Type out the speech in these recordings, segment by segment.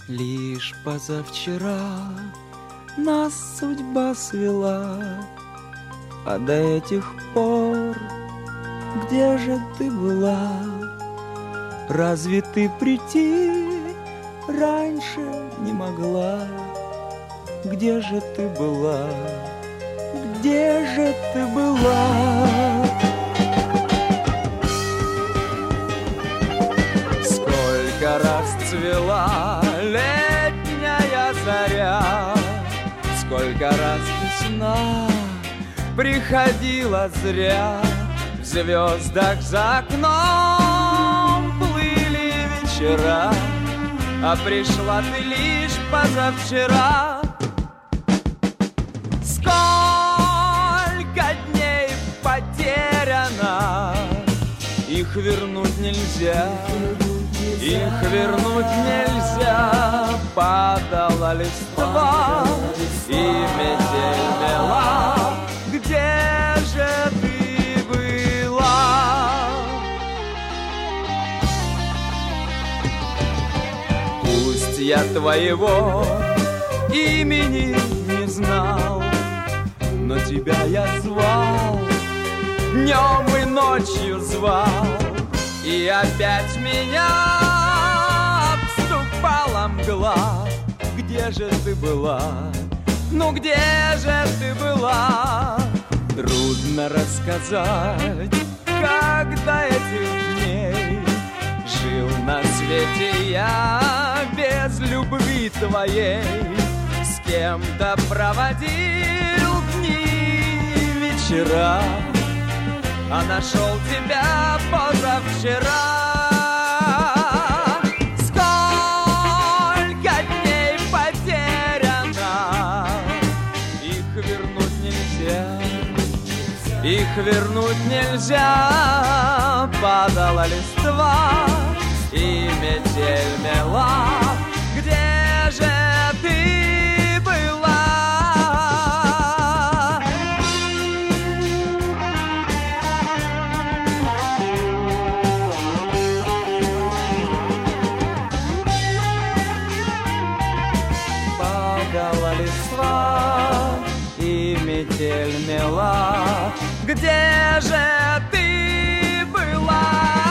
Лишь позавчера нас судьба свела, а до этих пор где же ты была? Разве ты прийти раньше не могла? Где же ты была? Где же ты была? Сколько раз цвела летняя заря, сколько раз весна приходила зря. В звездах за окном плыли вечера, а пришла ты лишь позавчера. Сколько дней потеряно, их вернуть нельзя, их вернуть нельзя. Падала листва и метель мела. Где же ты была? Пусть я твоего имени не знал, но тебя я звал, днем и ночью звал, и опять меня обступала мгла. Где же ты была? Ну где же ты была? Трудно рассказать, как до этих дней жил на свете я без любви твоей. С кем-то проводил дни, вечера, а нашел тебя позавчера. Сколько дней потеряно, их вернуть нельзя, их вернуть нельзя. Падала листва и метель мела. Где же ты была? Падала листва и метель мела. Где же ты была?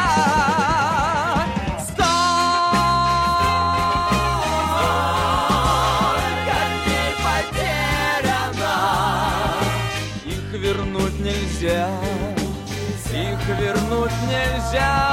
Сколько дней потеряно, их вернуть нельзя, их вернуть нельзя.